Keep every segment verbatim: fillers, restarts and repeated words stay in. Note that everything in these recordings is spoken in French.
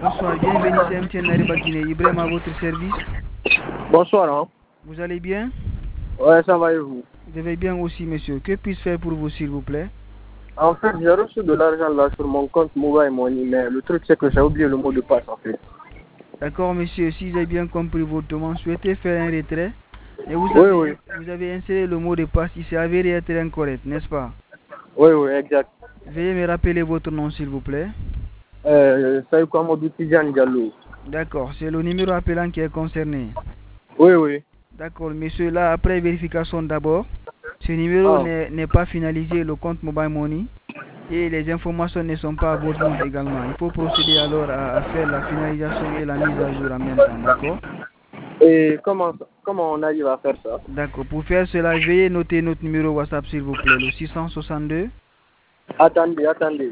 Bonsoir, bienvenue chez M T N Nariba Guinée. Ibrahim à votre service. Bonsoir. Hein. Vous allez bien? Ouais, ça va et vous? Je vais bien aussi, monsieur. Que puis-je faire pour vous, s'il vous plaît? En fait, j'ai reçu de l'argent là sur mon compte Mobile Money, mais le truc c'est que j'ai oublié le mot de passe en fait. D'accord, monsieur. Si j'ai bien compris votre demande, souhaitez faire un retrait. Et vous Oui, avez, oui. vous avez inséré le mot de passe. Il s'est avéré être incorrect, n'est-ce pas? Oui, oui, exact. Veuillez me rappeler votre nom, s'il vous plaît. Euh, Saïd Amadou Tidiane Diallo. D'accord, c'est le numéro appelant qui est concerné. Oui, oui. D'accord, monsieur. Là, après vérification d'abord, ce numéro Ah. n'est pas finalisé, le compte Mobile Money. Et les informations ne sont pas à votre nom également. Il faut procéder alors à, à faire la finalisation et la mise à jour en même temps, d'accord? Et comment, comment on arrive à faire ça? D'accord. Pour faire cela, veuillez noter notre numéro WhatsApp, s'il vous plaît, le six cent soixante-deux. Attendez, attendez.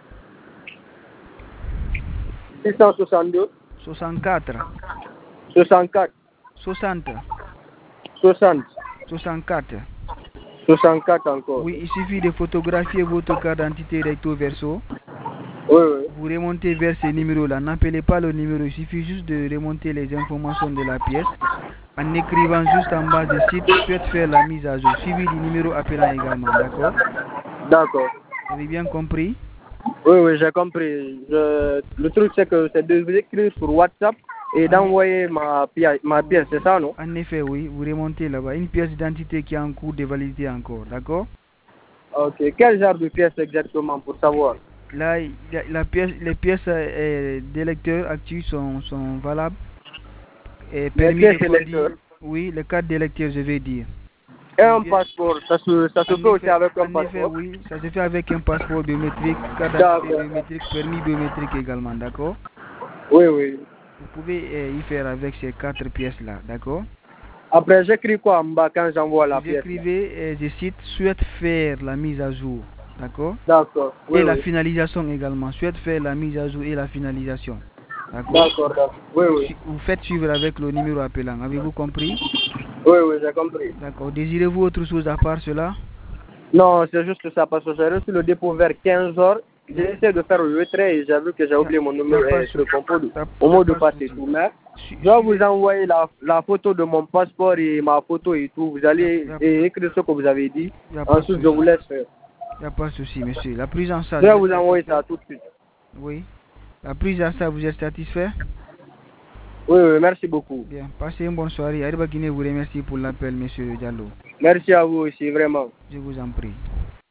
six cent soixante-deux. soixante-quatre. soixante-quatre. soixante. soixante. soixante-quatre. soixante-quatre encore. Oui, il suffit de photographier votre carte d'identité recto verso. Oui, oui. Vous remontez vers ces numéros-là. N'appelez pas le numéro, il suffit juste de remonter les informations de la pièce en écrivant juste en bas de site, souhaite faire la mise à jour, suivi du numéro appelant également, d'accord? D'accord. Vous avez bien compris? Oui, oui, j'ai compris. Je... Le truc, c'est que c'est de vous écrire sur WhatsApp et d'envoyer ma pièce, ma pièce, c'est ça, non? En effet, oui. Vous remontez là-bas. Une pièce d'identité qui est en cours de validité encore, d'accord? Ok. Quel genre de pièce exactement pour savoir? Là, la, la pièce, les pièces euh, d'électeurs actifs sont, sont valables. Et permis de conduire. Oui, les cartes d'électeurs, je vais dire. Et un passeport, ça se, ça se en fait effet, aussi avec un en passeport? effet, oui, ça se fait avec un passeport biométrique, carte d'identité biométrique, permis biométrique également, d'accord? Oui, oui. Vous pouvez euh, y faire avec ces quatre pièces-là, d'accord? Après, j'écris quoi en bas quand j'envoie la Vous pièce? Vous écrivez, euh, je cite, souhaite faire la mise à jour, d'accord? D'accord. Oui, et la oui. finalisation également, souhaite faire la mise à jour et la finalisation, d'accord? D'accord, d'accord. Oui, oui. Vous faites suivre avec le numéro appelant, avez-vous compris? Oui, oui, j'ai compris. D'accord. Désirez-vous autre chose à part cela? Non, c'est juste ça, parce que j'ai reçu le dépôt vers quinze heures. J'ai essayé de faire le retrait et j'ai vu que j'ai oublié mon numéro et le compo au mot de passe et tout. Mais je vais vous envoyer la, la photo de mon passeport et ma photo et tout. Vous allez et écrire ce que vous avez dit. Ensuite, je vous laisse faire. Il n'y a pas de souci, monsieur. La prise en charge. Je vais vous envoyer ça tout de suite. Oui. La prise en charge, vous êtes satisfait? Oui, oui, merci beaucoup. Bien. Passez une bonne soirée. Ariba Guinée vous remercie pour l'appel, monsieur Diallo. Merci à vous aussi, vraiment. Je vous en prie.